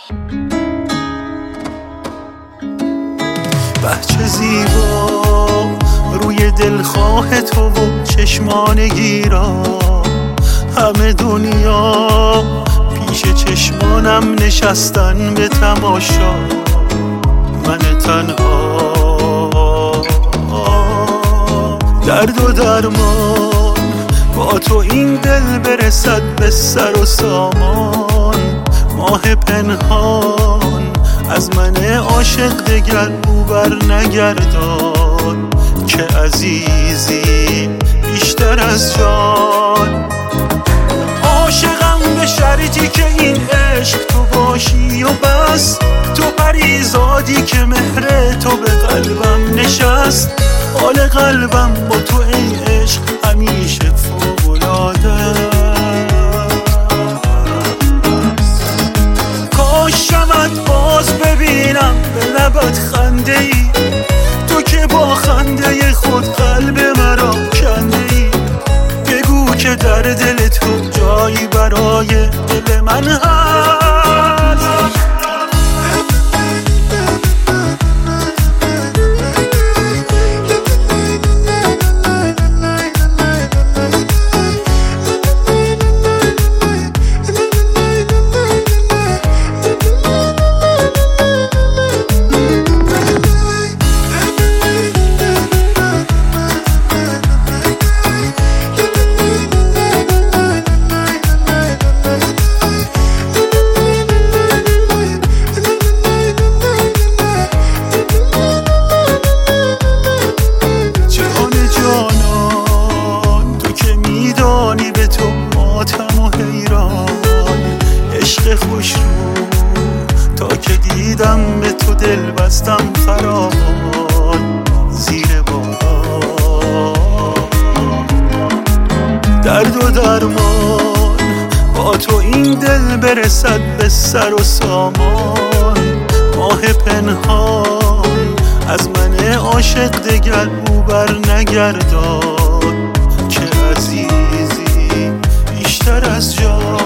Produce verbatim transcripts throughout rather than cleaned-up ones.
بچه زیبا روی دلخواه تو و چشمان گیرا، همه دنیا پیش چشمانم نشستن به تماشا. من تنها درد و درمان، با تو این دل برسد به سر و سامان. ماه پنهان از من عاشق دگر او بر نگردان، که عزیزی بیشتر از جان. عاشقم به شرطی که این عشق تو باشی و بس، تو پریزادی که مهر تو به قلبم نشست. حال قلبم با تو ای عشق همیشه فوق‌العاده است. کاش شمت باز ببینم به لبت خنده ای، تو که با خنده خود قلب مرا کنده ای. بگو که در دل تو جایی برای دل من هست. خوش رو تا که دیدم به تو دل بستم فراوان زیر باران. درد و درمان با تو این دل برسد به سر و سامان. ماه پنهان از من عاشق دگر او بر نگردان، که عزیزی بیشتر از جان.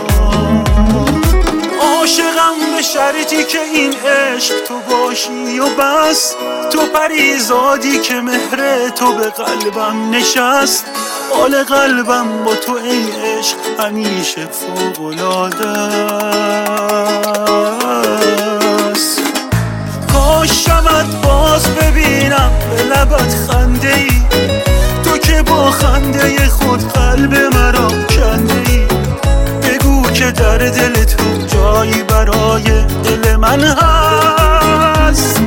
عاشقم به شرطی که این عشق تو باشی و بس، تو پریزادی که مهر تو به قلبم نشست. حال قلبم با تو ای عشق همیشه فوق‌العاده است. کاش شمت باز ببینم به لبت خنده ای، تو که با خنده خود قلب مرا کنده ای. بگو که در دل تو جایی برای دل من هست.